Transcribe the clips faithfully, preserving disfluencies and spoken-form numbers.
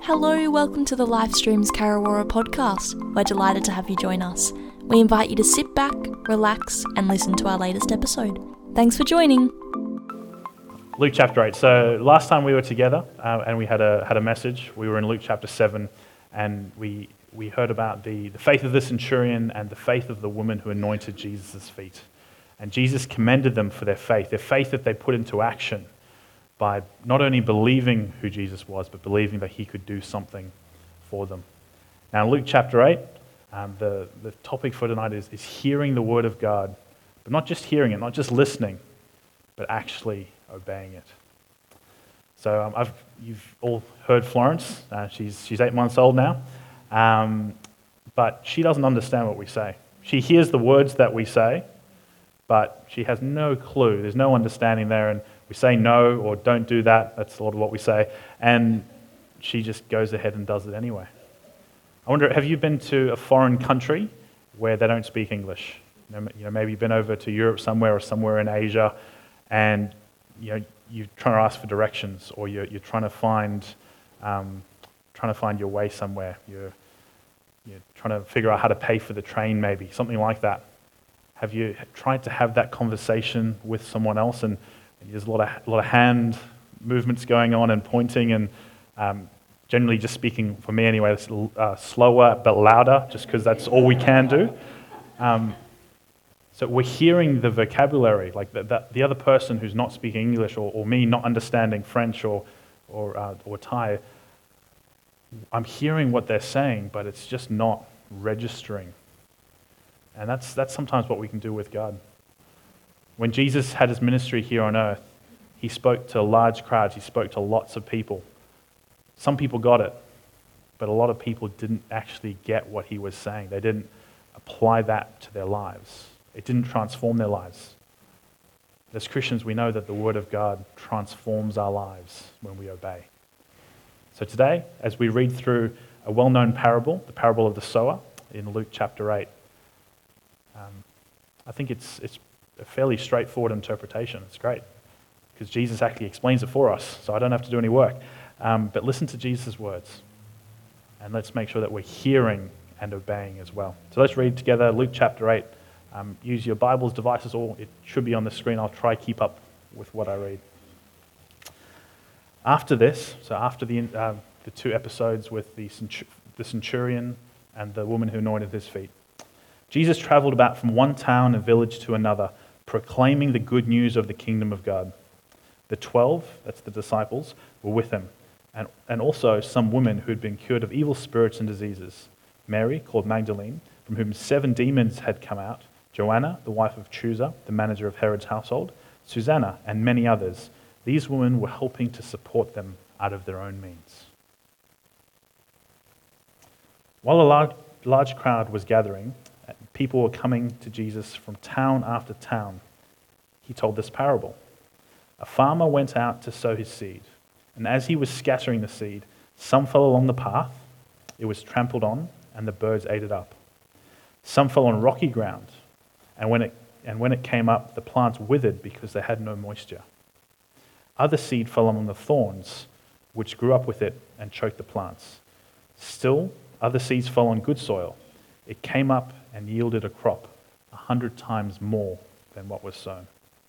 Hello, welcome to the Livestreams Karawara podcast. We're delighted to have you join us. We invite you to sit back, relax, and listen to our latest episode. Thanks for joining. Luke chapter eight. So last time we were together uh, and we had a had a message, we were in Luke chapter seven, and we we heard about the, the faith of the centurion and the faith of the woman who anointed Jesus' feet. And Jesus commended them for their faith, their faith that they put into action by not only believing who Jesus was, but believing that he could do something for them. Now in Luke chapter eight, um, the, the topic for tonight is, is hearing the word of God, but not just hearing it, not just listening, but actually obeying it. So um, I've you've all heard Florence. Uh, she's she's eight months old now, um, but she doesn't understand what we say. She hears the words that we say, but she has no clue. There's no understanding there, and we say no or don't do that. That's a lot of what we say, and she just goes ahead and does it anyway. I wonder, have you been to a foreign country where they don't speak English? You know, you know, maybe you've been over to Europe somewhere or somewhere in Asia, and you know, you're trying to ask for directions, or you're, you're trying to find um, trying to find your way somewhere. You're, you're trying to figure out how to pay for the train, maybe, something like that. Have you tried to have that conversation with someone else? And there's a lot of a lot of hand movements going on and pointing, and um, generally just speaking, for me anyway, it's uh, slower but louder, just because that's all we can do. Um, So we're hearing the vocabulary, like the, the, the other person who's not speaking English, or, or me not understanding French or or, uh, or Thai. I'm hearing what they're saying, but it's just not registering. And that's that's sometimes what we can do with God. When Jesus had his ministry here on earth, he spoke to large crowds, he spoke to lots of people. Some people got it, but a lot of people didn't actually get what he was saying. They didn't apply that to their lives. It didn't transform their lives. As Christians, we know that the Word of God transforms our lives when we obey. So today, as we read through a well-known parable, the parable of the sower in Luke chapter eight, um, I think it's it's a fairly straightforward interpretation. It's great, because Jesus actually explains it for us, so I don't have to do any work. Um, but listen to Jesus' words, and let's make sure that we're hearing and obeying as well. So let's read together Luke chapter eight. Um, use your Bibles, devices, or it should be on the screen. I'll try to keep up with what I read. After this, so after the uh, the two episodes with the, centur- the centurion and the woman who anointed his feet, Jesus traveled about from one town and village to another, proclaiming the good news of the kingdom of God. The twelve, that's the disciples, were with him, and, and also some women who had been cured of evil spirits and diseases. Mary, called Magdalene, from whom seven demons had come out, Joanna, the wife of Chuza, the manager of Herod's household, Susanna, and many others. These women were helping to support them out of their own means. While a large, large crowd was gathering, people were coming to Jesus from town after town. He told this parable. A farmer went out to sow his seed, and as he was scattering the seed, some fell along the path, it was trampled on, and the birds ate it up. Some fell on rocky ground, and when it and when it came up, the plants withered because they had no moisture. Other seed fell among the thorns, which grew up with it and choked the plants. Still, other seeds fell on good soil. It came up and yielded a crop, a hundred times more than what was sown.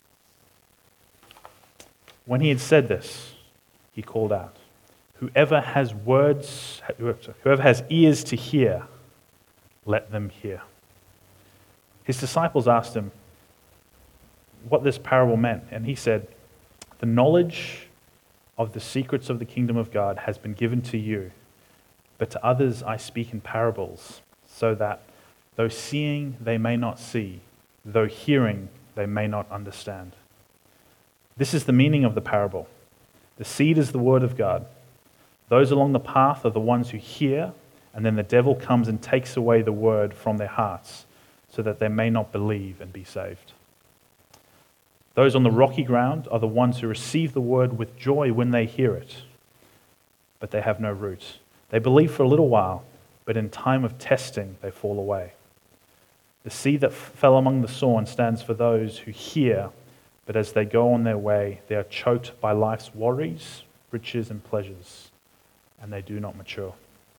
When he had said this, he called out, "Whoever has words, whoever has ears to hear, let them hear." His disciples asked him what this parable meant, and he said, "The knowledge of the secrets of the kingdom of God has been given to you, but to others I speak in parables, so that though seeing they may not see, though hearing they may not understand." This is the meaning of the parable. The seed is the word of God. Those along the path are the ones who hear, and then the devil comes and takes away the word from their hearts, so that they may not believe and be saved. Those on the rocky ground are the ones who receive the word with joy when they hear it, but they have no root. They believe for a little while, but in time of testing they fall away. The seed that fell among the thorn stands for those who hear, but as they go on their way, they are choked by life's worries, riches, and pleasures. and they do not mature.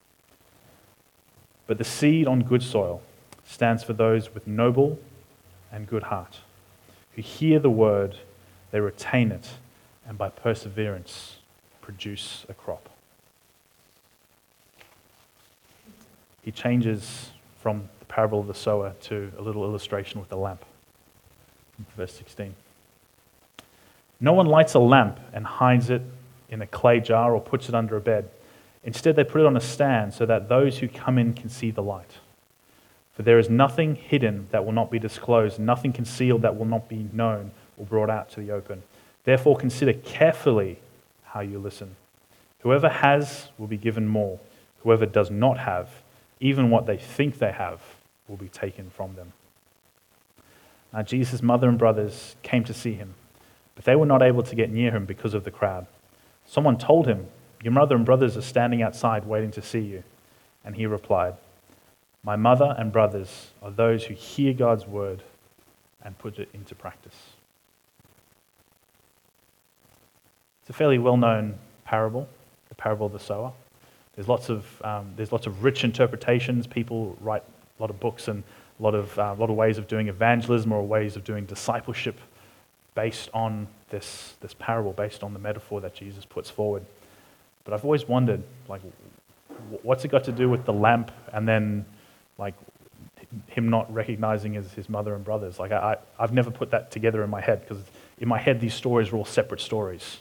But the seed on good soil stands for those with noble and good heart, who hear the word, they retain it, and by perseverance produce a crop. He changes from the parable of the sower to a little illustration with the lamp. Verse sixteen. No one lights a lamp and hides it in a clay jar or puts it under a bed. Instead, they put it on a stand so that those who come in can see the light. For there is nothing hidden that will not be disclosed, nothing concealed that will not be known or brought out to the open. Therefore, consider carefully how you listen. Whoever has will be given more. Whoever does not have, even what they think they have, will be taken from them. Now, Jesus' mother and brothers came to see him, but they were not able to get near him because of the crowd. Someone told him, "Your mother and brothers are standing outside waiting to see you." And he replied, "My mother and brothers are those who hear God's word and put it into practice." It's a fairly well-known parable, the parable of the sower. There's lots of um, there's lots of rich interpretations. People write a lot of books and a lot of uh, a lot of ways of doing evangelism or ways of doing discipleship based on this this parable, based on the metaphor that Jesus puts forward. But I've always wondered, like, what's it got to do with the lamp and then, like, him not recognizing his, his mother and brothers? Like, I, I've never put that together in my head, because in my head these stories are all separate stories.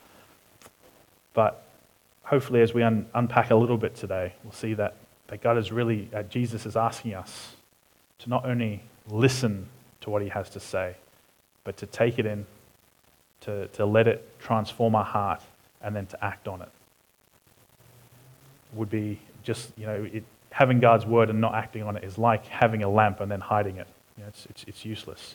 But hopefully as we un, unpack a little bit today, we'll see that, that God is really, uh, Jesus is asking us to not only listen to what he has to say, but to take it in, to, to let it transform our heart, and then to act on it. Would be just, you know, it, having God's word and not acting on it is like having a lamp and then hiding it. You know, it's, it's, it's useless.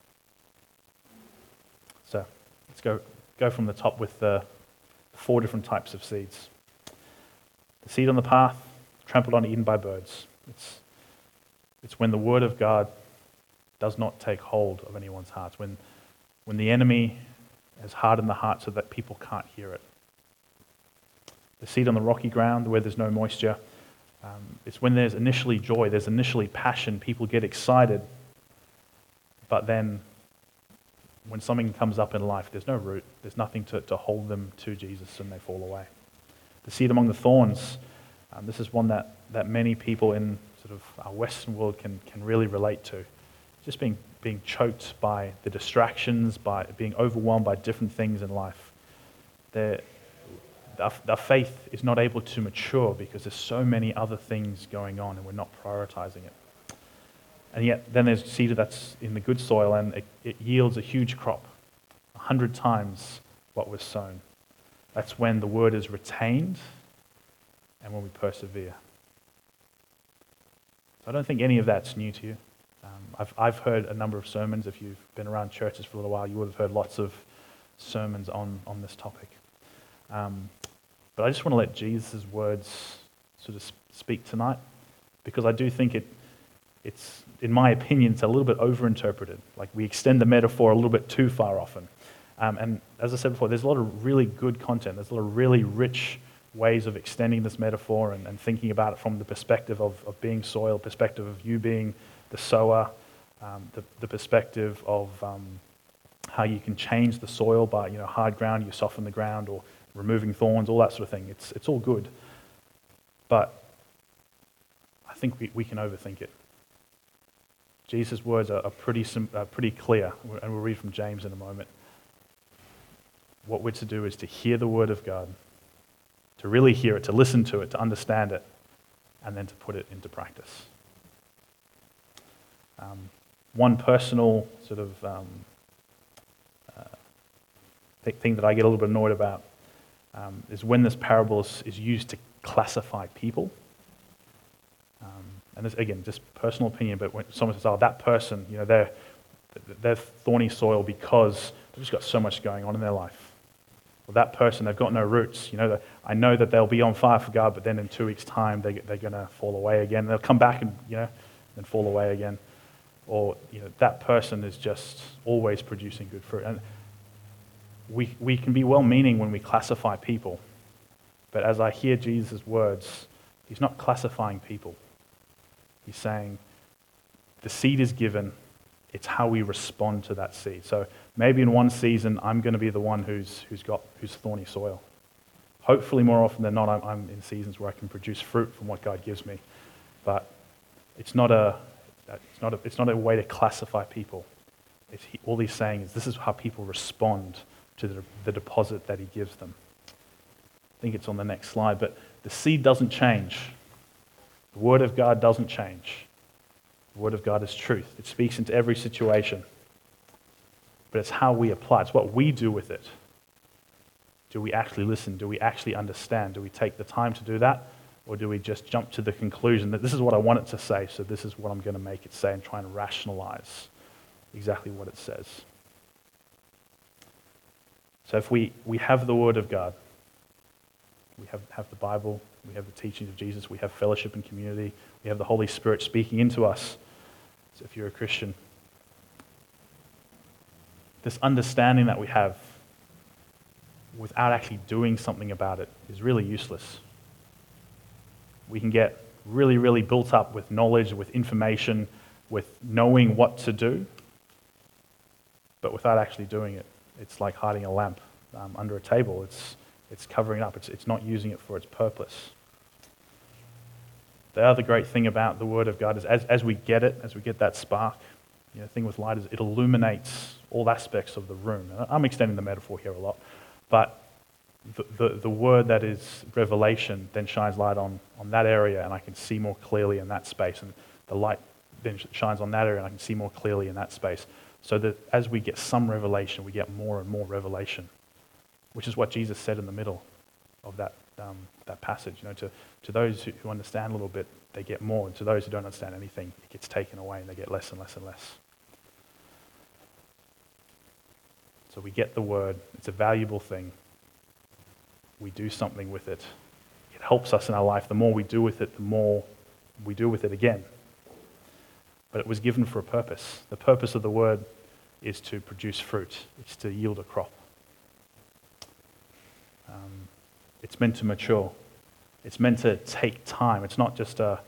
So let's go, go from the top with the four different types of seeds. The seed on the path, trampled on, eaten by birds. It's, it's when the word of God does not take hold of anyone's hearts, when, when the enemy has hardened the heart so that people can't hear it. The seed on the rocky ground where there's no moisture, um, it's when there's initially joy, there's initially passion, people get excited, but then when something comes up in life, there's no root, there's nothing to, to hold them to Jesus, and they fall away. The seed among the thorns, um, this is one that, that many people in sort of our Western world can, can really relate to. Just being, being choked by the distractions, by being overwhelmed by different things in life. They're, Our, our faith is not able to mature because there's so many other things going on and we're not prioritizing it. And yet then there's seed that's in the good soil, and it, it yields a huge crop, a hundred times what was sown. That's when the word is retained and when we persevere. So I don't think any of that's new to you. Um, I've, I've heard a number of sermons. If you've been around churches for a little while, you would have heard lots of sermons on, on this topic. Um, But I just want to let Jesus' words sort of speak tonight, because I do think it, it's, in my opinion, it's a little bit overinterpreted. Like, we extend the metaphor a little bit too far often. Um, and as I said before, there's a lot of really good content. There's a lot of really rich ways of extending this metaphor and, and thinking about it from the perspective of, of being soil, perspective of you being the sower, um, the, the perspective of um, how you can change the soil by, you know, hard ground, you soften the ground, or removing thorns, all that sort of thing. It's it's all good. But I think we, we can overthink it. Jesus' words are, are pretty sim, are pretty clear, and we'll read from James in a moment. What we're to do is to hear the word of God, to really hear it, to listen to it, to understand it, and then to put it into practice. Um, one personal sort of um, uh, th- thing that I get a little bit annoyed about Um, is when this parable is, is used to classify people. Um, and this, again, just personal opinion, but when someone says, oh, that person, you know, they're, they're thorny soil because they've just got so much going on in their life. Or that person, they've got no roots. You know, I know that they'll be on fire for God, but then in two weeks' time, they, they're going to fall away again. They'll come back and, you know, and fall away again. Or, you know, that person is just always producing good fruit. And We we can be well-meaning when we classify people, But as I hear Jesus' words, he's not classifying people. He's saying the seed is given, it's how we respond to that seed. So maybe in one season, I'm going to be the one who's, who's got who's thorny soil. Hopefully, more often than not, I'm, I'm in seasons where I can produce fruit from what God gives me. But it's not a, it's not a, it's not a way to classify people. It's, he, all he's saying is this is how people respond to the, the deposit that he gives them. I think it's on the next slide, but the seed doesn't change. The Word of God doesn't change. The Word of God is truth. It speaks into every situation. But it's how we apply it. It's what we do with it. Do we actually listen? Do we actually understand? Do we take the time to do that? Or do we just jump to the conclusion that this is what I want it to say, so this is what I'm going to make it say, and try and rationalize exactly what it says? So if we, we have the Word of God, we have, have the Bible, we have the teachings of Jesus, we have fellowship and community, we have the Holy Spirit speaking into us. So if you're a Christian, this understanding that we have without actually doing something about it is really useless. We can get really, really built up with knowledge, with information, with knowing what to do, but without actually doing it. It's like hiding a lamp um, under a table. It's, it's covering up. It's, it's not using it for its purpose. The other great thing about the Word of God is as, as we get it, as we get that spark, you know, the thing with light is it illuminates all aspects of the room. And I'm extending the metaphor here a lot, but the, the, the word that is revelation then shines light on, on that area, and I can see more clearly in that space. And the light then shines on that area, and I can see more clearly in that space. So that as we get some revelation, we get more and more revelation, which is what Jesus said in the middle of that um, that passage. You know, to, to those who, who understand a little bit, they get more, and to those who don't understand anything, it gets taken away, and they get less and less and less. So we get the word. It's a valuable thing. We do something with it. It helps us in our life. The more we do with it, the more we do with it again. But it was given for a purpose. The purpose of the word is to produce fruit. It's to yield a crop. Um, it's meant to mature. It's meant to take time. It's not just a,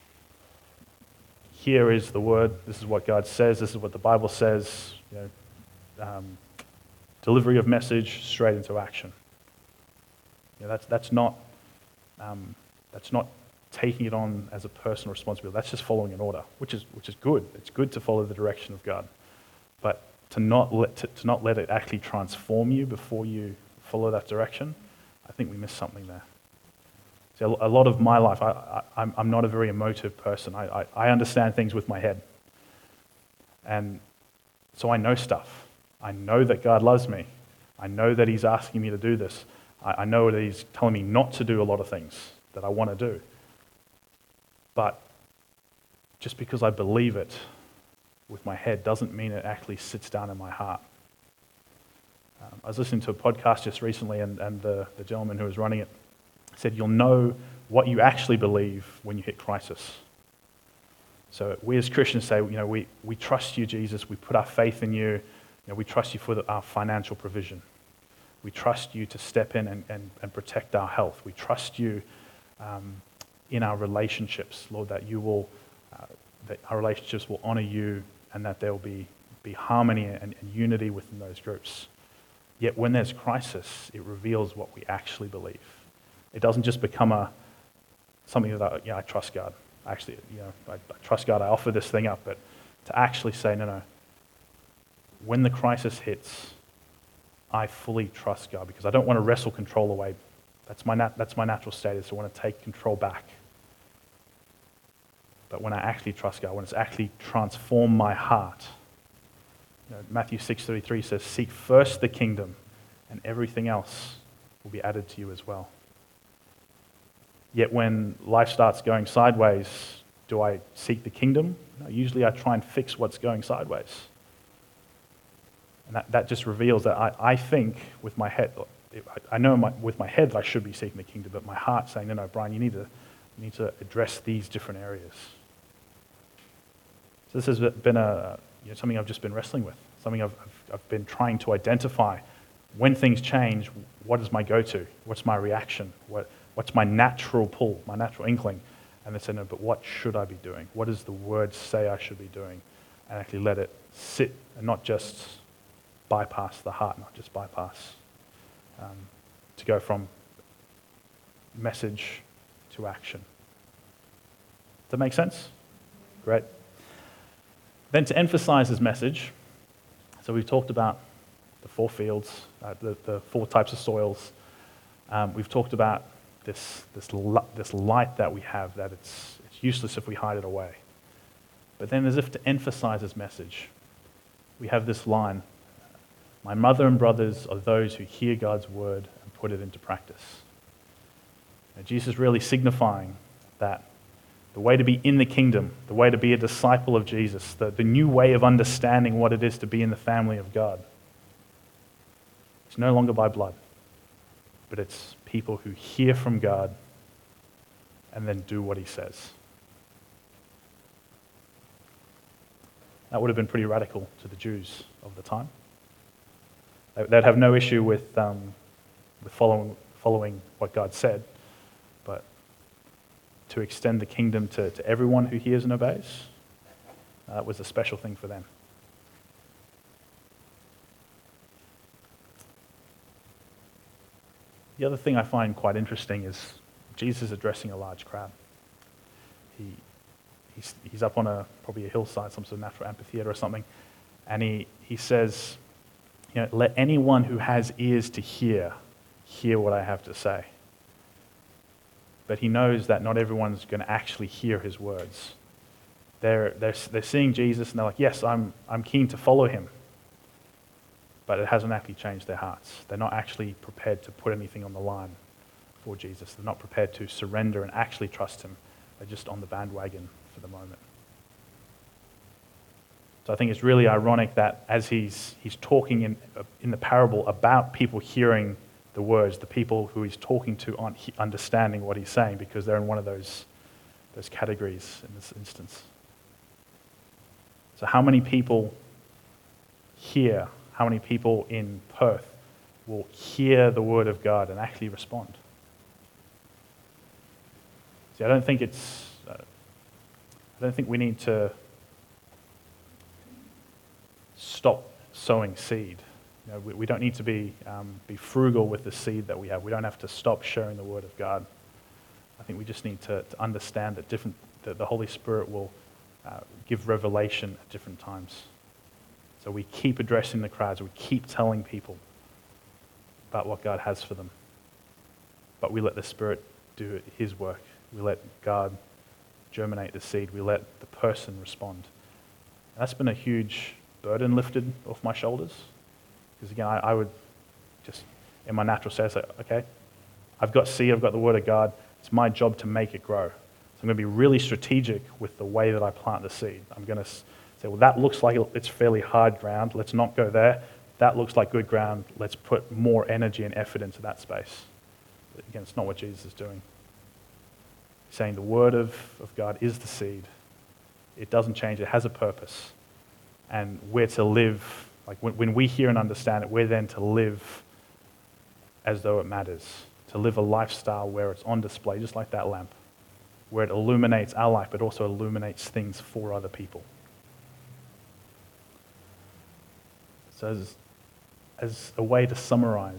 here is the word, this is what God says, this is what the Bible says, you know, um, delivery of message straight into action. You know, that's that's not um, that's not taking it on as a personal responsibility. That's just following an order, which is which is good. It's good to follow the direction of God, but to not let to, to not let it actually transform you before you follow that direction, I think we miss something there. So a lot of my life, I, I, I'm I'm not a very emotive person. I, I I understand things with my head, and so I know stuff. I know that God loves me. I know that He's asking me to do this. I, I know that He's telling me not to do a lot of things that I want to do. But just because I believe it with my head doesn't mean it actually sits down in my heart. Um, I was listening to a podcast just recently, and, and the, the gentleman who was running it said, you'll know what you actually believe when you hit crisis. So we as Christians say, you know, we, we trust you, Jesus. We put our faith in you. You know, we trust you for the, our financial provision. We trust you to step in and, and, and protect our health. We trust you um, in our relationships, Lord, that you will, uh, that our relationships will honor you, and that there will be, be harmony and, and unity within those groups. Yet when there's crisis, it reveals what we actually believe. It doesn't just become a something that I, yeah, I trust God. Actually, you know, I, I trust God. I offer this thing up, but to actually say, no, no. When the crisis hits, I fully trust God, because I don't want to wrestle control away. That's my nat- that's my natural state, is to want to take control back. But when I actually trust God, when it's actually transformed my heart, you know, Matthew six thirty-three says, seek first the kingdom, and everything else will be added to you as well. Yet when life starts going sideways, do I seek the kingdom? No, usually I try and fix what's going sideways. And that, that just reveals that I, I think with my head, I know my, with my head that I should be seeking the kingdom, but my heart's saying, no, no, Brian, you need to, you need to address these different areas. So this has been a, you know, something I've just been wrestling with, something I've, I've, I've been trying to identify. when things change, what is my go-to? What's my reaction? What, what's my natural pull, my natural inkling? And they said, no, but what should I be doing? What does the word say I should be doing? And actually let it sit and not just bypass the heart, not just bypass. Um, to go from message to action. Does that make sense? Great. Then to emphasize his message, so we've talked about the four fields, uh, the, the four types of soils. Um, we've talked about this, this, this light that we have, that it's, it's useless if we hide it away. But then as if to emphasize his message, we have this line, my mother and brothers are those who hear God's word and put it into practice. Now, Jesus is really signifying that the way to be in the kingdom, the way to be a disciple of Jesus, the, the new way of understanding what it is to be in the family of God, it's no longer by blood, but it's people who hear from God and then do what he says. That would have been pretty radical to the Jews of the time. They'd have no issue with, um, with following, following what God said, but to extend the kingdom to, to everyone who hears and obeys, uh, that was a special thing for them. The other thing I find quite interesting is Jesus addressing a large crowd. He, he's, he's up on a probably a hillside, some sort of natural amphitheater or something, and he, he says, you know, let anyone who has ears to hear, hear what I have to say. But he knows that not everyone's going to actually hear his words. They're, they're, they're seeing Jesus and they're like, yes, I'm, I'm keen to follow him. But it hasn't actually changed their hearts. They're not actually prepared to put anything on the line for Jesus. They're not prepared to surrender and actually trust him. They're just on the bandwagon for the moment. So I think it's really ironic that as he's, he's talking in, in the parable about people hearing the words, the people who he's talking to aren't understanding what he's saying because they're in one of those, those categories in this instance. So how many people hear, how many people in Perth will hear the word of God and actually respond? See, I don't think it's, uh, I don't think we need to stop sowing seed. You know, we, we don't need to be um, be frugal with the seed that we have. We don't have to stop sharing the word of God. I think we just need to, to understand that different that the Holy Spirit will uh, give revelation at different times. So we keep addressing the crowds. We keep telling people about what God has for them. But we let the Spirit do his work. We let God germinate the seed. We let the person respond. And that's been a huge burden lifted off my shoulders. Because again, I, I would just, in my natural sense, say, okay, I've got seed, I've got the word of God. It's my job to make it grow. So I'm going to be really strategic with the way that I plant the seed. I'm going to say, well, that looks like it's fairly hard ground. Let's not go there. That looks like good ground. Let's put more energy and effort into that space. But again, it's not what Jesus is doing. He's saying the word of, of God is the seed. It doesn't change. It has a purpose. And we're to live, like when, when we hear and understand it, we're then to live as though it matters. To live a lifestyle where it's on display, just like that lamp, where it illuminates our life, but also illuminates things for other people. So as, as a way to summarize,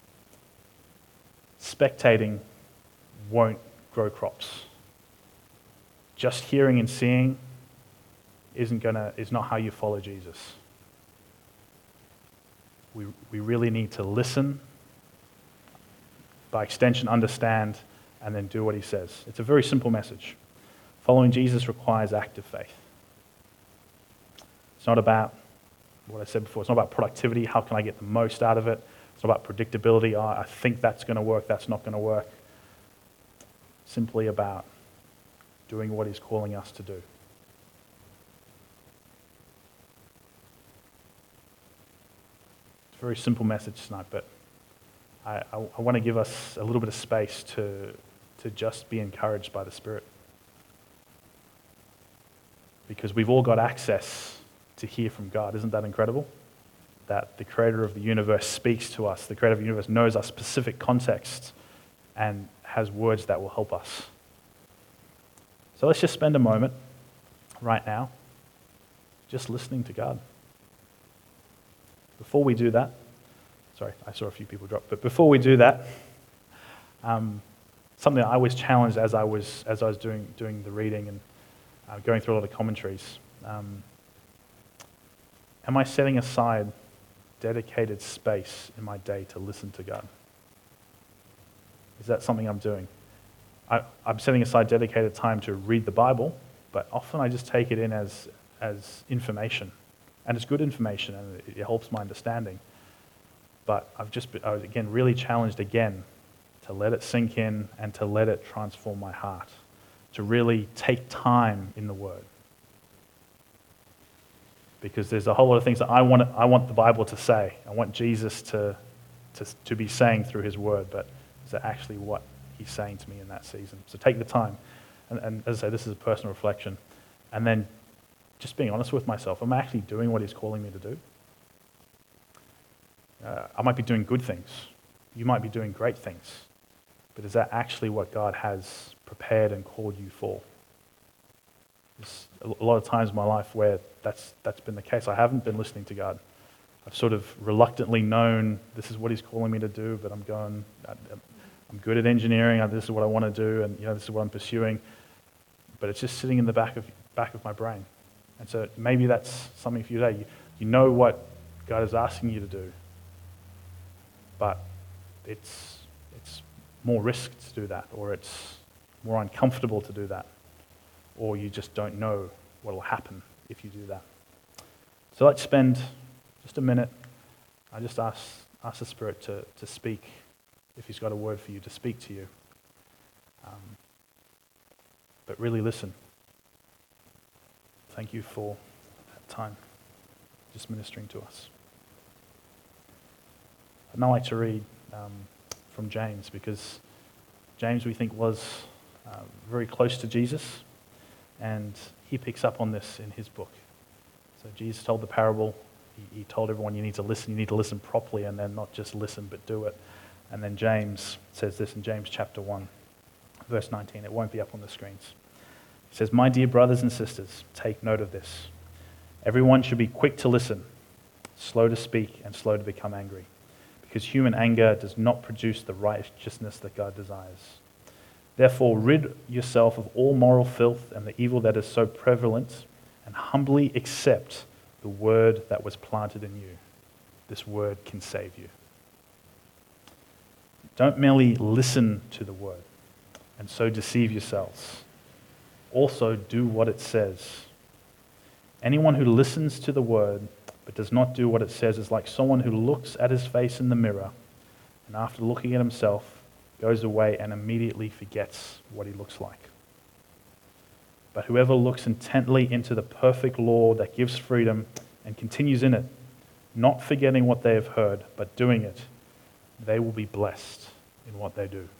spectating won't grow crops. Just hearing and seeing isn't gonna is not how you follow Jesus. We we really need to listen, by extension understand, and then do what he says. It's a very simple message. Following Jesus requires active faith. It's not about what I said before. It's not about productivity. How can I get the most out of it? It's not about predictability. Oh, I think that's going to work. That's not going to work. Simply about doing what he's calling us to do. It's a very simple message tonight, but I, I, I want to give us a little bit of space to, to just be encouraged by the Spirit. Because we've all got access to hear from God. Isn't that incredible? that the creator of the universe speaks to us. The creator of the universe knows our specific context and has words that will help us. So let's just spend a moment right now just listening to God. Before we do that, sorry, I saw a few people drop, but before we do that, um, something I was challenged as I was as I was doing doing the reading and uh, going through a lot of commentaries. Um, am I setting aside dedicated space in my day to listen to God? Is that something I'm doing? I, I'm setting aside dedicated time to read the Bible, but often I just take it in as as information, and it's good information, and it, it helps my understanding. But I've just been, I was again really challenged again to let it sink in and to let it transform my heart, to really take time in the Word. Because there's a whole lot of things that I want I want the Bible to say. I want Jesus to, to, to be saying through His Word, but is that actually what He's saying to me in that season? So take the time. And, and as I say, this is a personal reflection. And then just being honest with myself, am I actually doing what He's calling me to do? Uh, I might be doing good things. You might be doing great things. But is that actually what God has prepared and called you for? There's a lot of times in my life where that's that's been the case. I haven't been listening to God. I've sort of reluctantly known this is what He's calling me to do, but I'm going, I'm good at engineering, this is what I want to do, and you know this is what I'm pursuing. But it's just sitting in the back of back of my brain. And so maybe that's something for you today. You, you know what God is asking you to do, but it's it's more risk to do that, or it's more uncomfortable to do that, or you just don't know what will happen if you do that. So let's spend just a minute. I just ask ask the Spirit to, to speak, if He's got a word for you, to speak to you. Um, but really listen. Thank you for that time, just ministering to us. I'd now like to read um, from James, because James, we think, was uh, very close to Jesus, and he picks up on this in his book. So Jesus told the parable. He, he told everyone, you need to listen, you need to listen properly, and then not just listen, but do it. And then James says this in James chapter one, verse nineteen. It won't be up on the screens. He says, "My dear brothers and sisters, take note of this. Everyone should be quick to listen, slow to speak, and slow to become angry, because human anger does not produce the righteousness that God desires. Therefore, rid yourself of all moral filth and the evil that is so prevalent, and humbly accept the word that was planted in you. This word can save you." Don't merely listen to the word and so deceive yourselves. Also do what it says. Anyone who listens to the word but does not do what it says is like someone who looks at his face in the mirror and after looking at himself goes away and immediately forgets what he looks like. But whoever looks intently into the perfect law that gives freedom and continues in it, not forgetting what they have heard, but doing it, they will be blessed in what they do.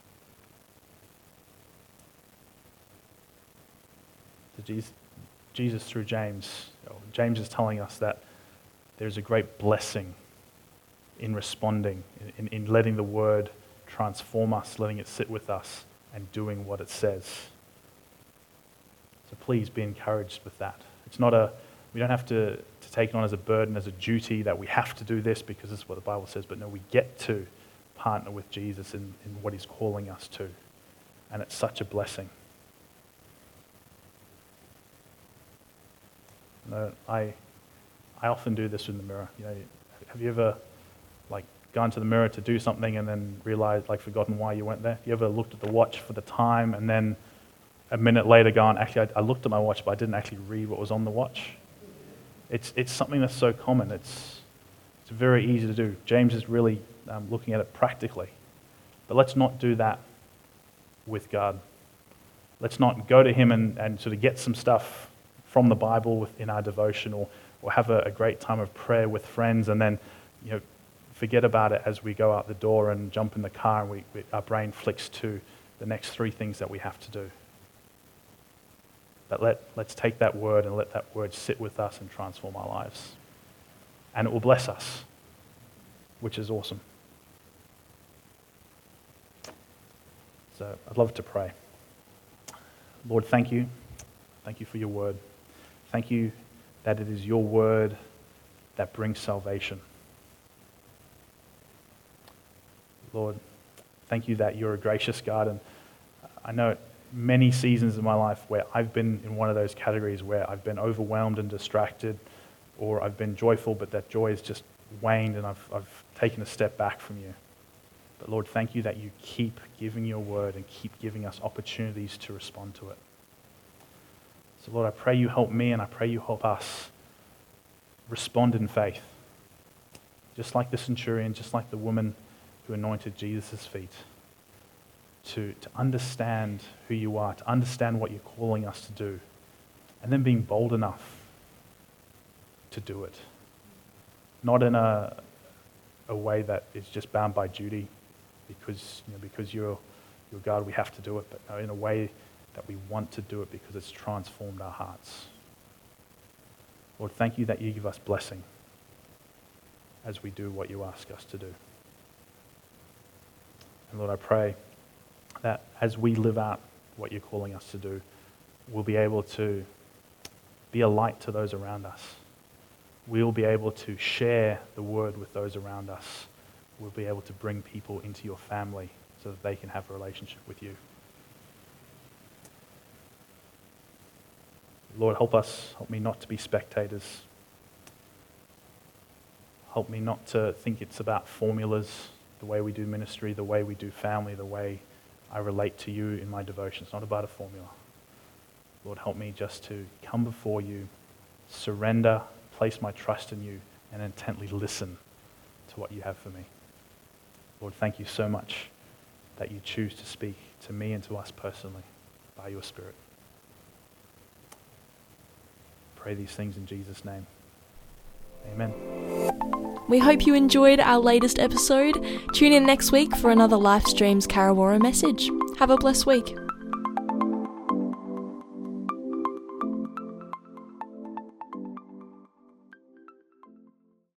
So Jesus, Jesus through James, James is telling us that there's a great blessing in responding, in, in letting the word transform us, letting it sit with us, and doing what it says. So please be encouraged with that. It's not a, we don't have to, to take it on as a burden, as a duty that we have to do this because this is what the Bible says, but no, we get to partner with Jesus in, in what He's calling us to. And it's such a blessing. You know, I I often do this in the mirror. You know, have you ever like gone to the mirror to do something and then realized, like, forgotten why you went there? You ever looked at the watch for the time and then a minute later gone, actually, I, I looked at my watch, but I didn't actually read what was on the watch? It's it's something that's so common. It's it's very easy to do. James is really um, looking at it practically. But let's not do that with God. Let's not go to Him and, and sort of get some stuff from the Bible within our devotion, or, or have a, a great time of prayer with friends, and then, you know, forget about it as we go out the door and jump in the car and we, we, our brain flicks to the next three things that we have to do. But let, let's take that word and let that word sit with us and transform our lives. and it will bless us, which is awesome. So I'd love to pray. Lord, thank you. Thank you for your word. Thank you that it is your word that brings salvation. Lord, thank you that you're a gracious God, and I know many seasons in my life where I've been in one of those categories where I've been overwhelmed and distracted, or I've been joyful, but that joy has just waned and I've, I've taken a step back from you. But Lord, thank you that you keep giving your word and keep giving us opportunities to respond to it. So Lord, I pray you help me and I pray you help us respond in faith. Just like the centurion, just like the woman who anointed Jesus' feet. To, to understand who you are, to understand what you're calling us to do, and then being bold enough to do it. Not in a, a way that is just bound by duty, because you know, because you're, you're God, we have to do it, but no, in a way that we want to do it because it's transformed our hearts. Lord, thank you that you give us blessing as we do what you ask us to do. And Lord, I pray that as we live out what you're calling us to do, we'll be able to be a light to those around us. We'll be able to share the word with those around us. We'll be able to bring people into your family so that they can have a relationship with you. Lord, help us, help me not to be spectators. Help me not to think it's about formulas, the way we do ministry, the way we do family, the way I relate to you in my devotion. It's not about a formula. Lord, help me just to come before you, surrender, place my trust in you, and intently listen to what you have for me. Lord, thank you so much that you choose to speak to me and to us personally by your Spirit. Pray these things in Jesus' name. Amen. We hope you enjoyed our latest episode. Tune in next week for another Life Streams Karawara message. Have a blessed week.